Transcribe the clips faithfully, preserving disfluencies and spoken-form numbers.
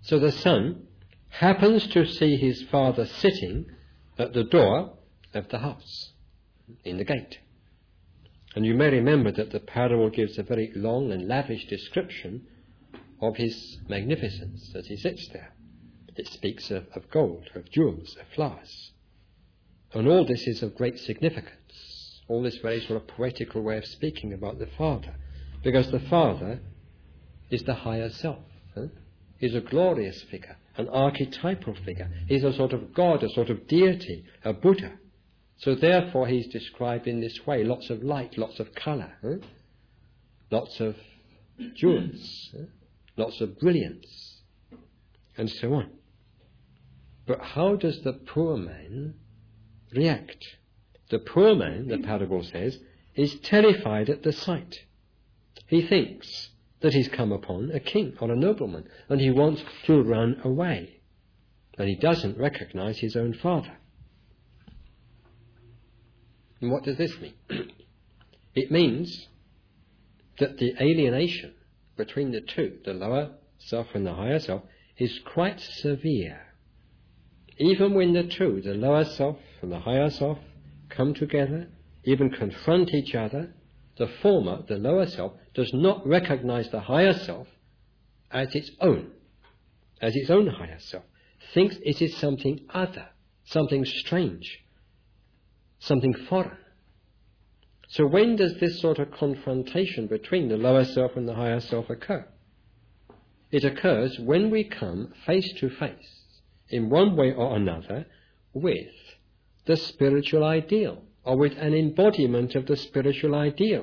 So the son happens to see his father sitting at the door of the house, in the gate. And you may remember that the parable gives a very long and lavish description of his magnificence as he sits there. It speaks of, of gold, of jewels, of flowers. And all this is of great significance. All this very sort of poetical way of speaking about the Father. Because the Father is the higher self. Huh? He's a glorious figure, an archetypal figure. He's a sort of God, a sort of deity, a Buddha. So therefore he's described in this way. Lots of light, lots of colour, huh? Lots of jewels, huh? Lots of brilliance, and so on. But how does the poor man react? The poor man, the parable says, is terrified at the sight. He thinks that he's come upon a king or a nobleman, and he wants to run away. And he doesn't recognize his own father. And what does this mean? It means that the alienation between the two, the lower self and the higher self, is quite severe. Even when the two, the lower self and the higher self, come together, even confront each other, the former, the lower self, does not recognize the higher self as its own, as its own higher self, thinks it is something other, something strange, something foreign. So when does this sort of confrontation between the lower self and the higher self occur? It occurs when we come face to face, in one way or another, with the spiritual ideal, or with an embodiment of the spiritual ideal,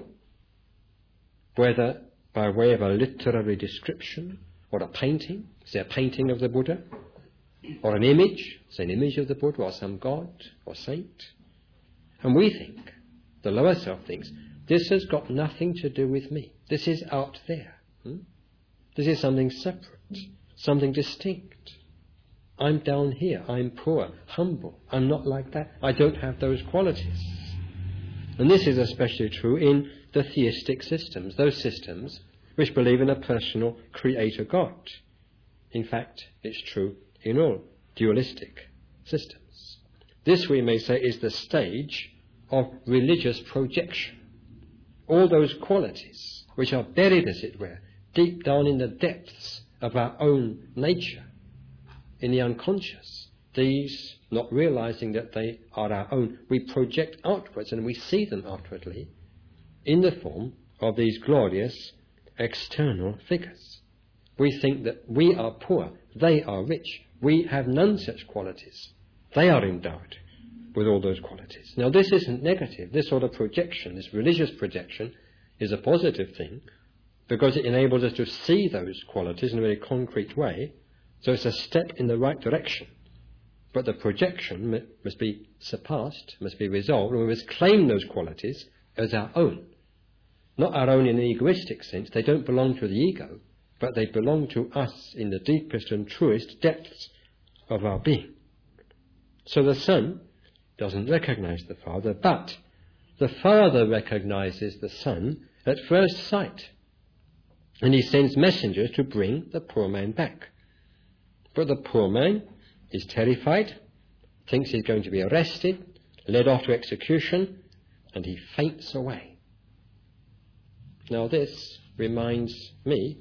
whether by way of a literary description, or a painting, say a painting of the Buddha, or an image, say an image of the Buddha, or some god or saint. And we think, the lower self thinks, this has got nothing to do with me. This is out there. Hmm? This is something separate, something distinct. I'm down here, I'm poor, humble, I'm not like that, I don't have those qualities. And this is especially true in the theistic systems, those systems which believe in a personal creator God. In fact, it's true in all dualistic systems. This, we may say, is the stage of religious projection. All those qualities which are buried, as it were, deep down in the depths of our own nature, in the unconscious, these, not realizing that they are our own, we project outwards and we see them outwardly in the form of these glorious external figures. We think that we are poor, they are rich, we have none such qualities. They are endowed with all those qualities. Now this isn't negative. This sort of projection, this religious projection, is a positive thing because it enables us to see those qualities in a very concrete way. So it's a step in the right direction. But the projection must be surpassed, must be resolved, and we must claim those qualities as our own. Not our own in an egoistic sense. They don't belong to the ego, but they belong to us in the deepest and truest depths of our being. So the Son doesn't recognize the Father, but the Father recognizes the Son at first sight. And he sends messengers to bring the poor man back. But the poor man is terrified, thinks he's going to be arrested, led off to execution, and he faints away. Now this reminds me,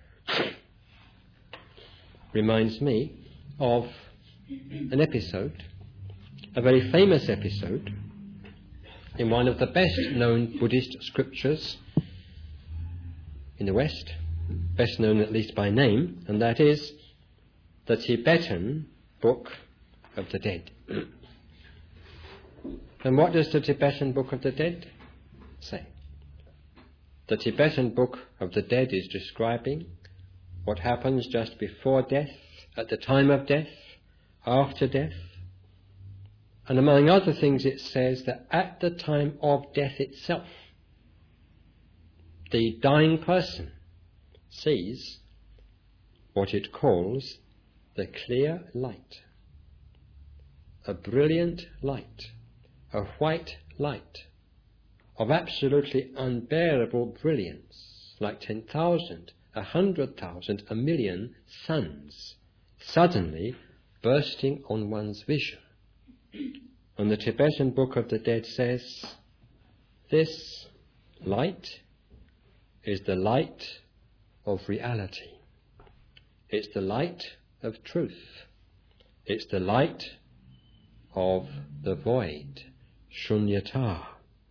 reminds me of an episode, a very famous episode, in one of the best known Buddhist scriptures in the West, best known at least by name, and that is the Tibetan Book of the Dead. And what does the Tibetan Book of the Dead say? The Tibetan Book of the Dead is describing what happens just before death, at the time of death, after death. And among other things it says that at the time of death itself, the dying person sees what it calls the clear light, a brilliant light, a white light of absolutely unbearable brilliance, like ten thousand, a hundred thousand, a million suns suddenly bursting on one's vision. And the Tibetan Book of the Dead says, this light is the light of reality. It's the light of truth. It's the light of the void, shunyata.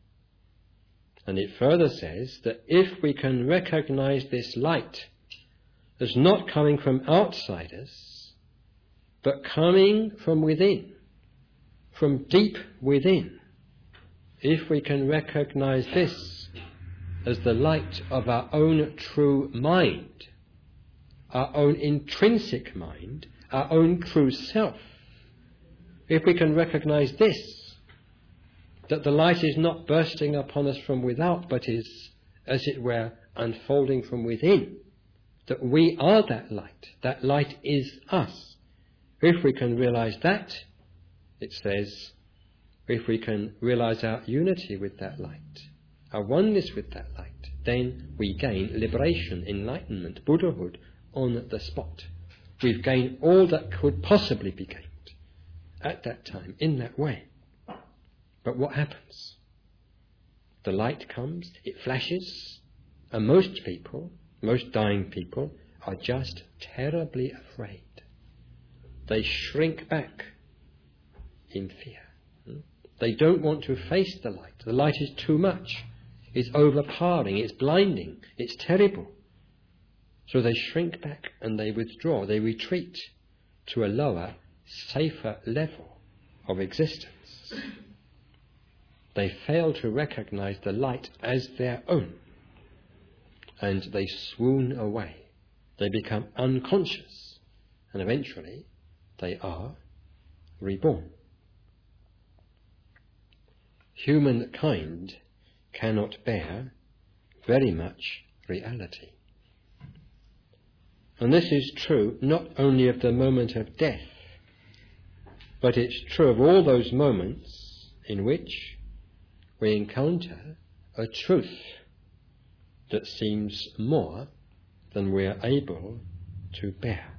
And it further says that if we can recognize this light as not coming from outside us, but coming from within, from deep within, if we can recognize this as the light of our own true mind, our own intrinsic mind, our own true self, if we can recognize this, that the light is not bursting upon us from without, but is, as it were, unfolding from within, that we are that light, that light is us. If we can realize that, it says, if we can realize our unity with that light, our oneness with that light, then we gain liberation, enlightenment, Buddhahood on the spot. We've gained all that could possibly be gained at that time, in that way. But what happens? The light comes, it flashes, and most people, most dying people, are just terribly afraid. They shrink back in fear. They don't want to face the light. The light is too much. It's overpowering, it's blinding, it's terrible. So they shrink back and they withdraw, they retreat to a lower, safer level of existence. They fail to recognize the light as their own, and they swoon away. They become unconscious, and eventually they are reborn. Humankind cannot bear very much reality. And this is true not only of the moment of death, but it's true of all those moments in which we encounter a truth that seems more than we are able to bear.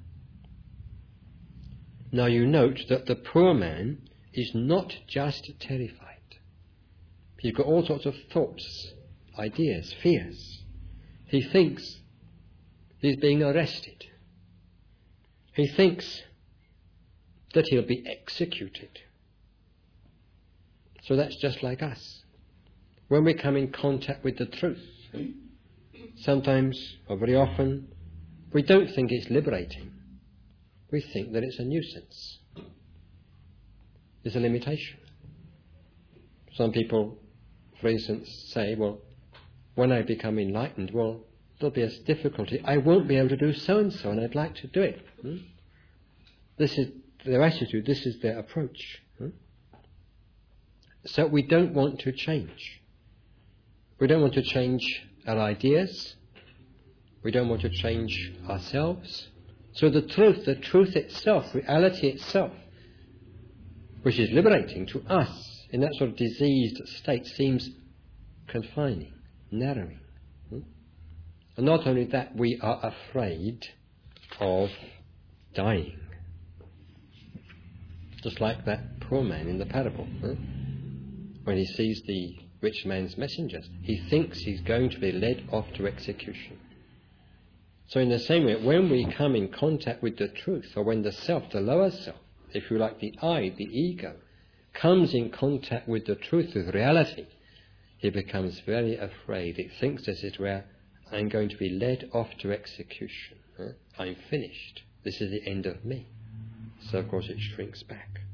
Now you note that the poor man is not just terrified. He's got all sorts of thoughts, ideas, fears. He thinks he's being arrested. He thinks that he'll be executed. So that's just like us. When we come in contact with the truth, sometimes, or very often, we don't think it's liberating. We think that it's a nuisance. It's a limitation. Some people, for instance, say, well, when I become enlightened, well, there'll be a difficulty. I won't be able to do so-and-so, and I'd like to do it. Hmm? This is their attitude. This is their approach. Hmm? So we don't want to change. We don't want to change our ideas. We don't want to change ourselves. So the truth, the truth itself, reality itself, which is liberating to us in that sort of diseased state, seems confining, narrowing. Hmm? And not only that, we are afraid of dying. Just like that poor man in the parable. Huh? When he sees the rich man's messengers, he thinks he's going to be led off to execution. So in the same way, when we come in contact with the truth, or when the self, the lower self, if you like the I, the ego, comes in contact with the truth, with reality, he becomes very afraid. It thinks, as it were, I'm going to be led off to execution. Huh? I'm finished. This is the end of me. So of course it shrinks back.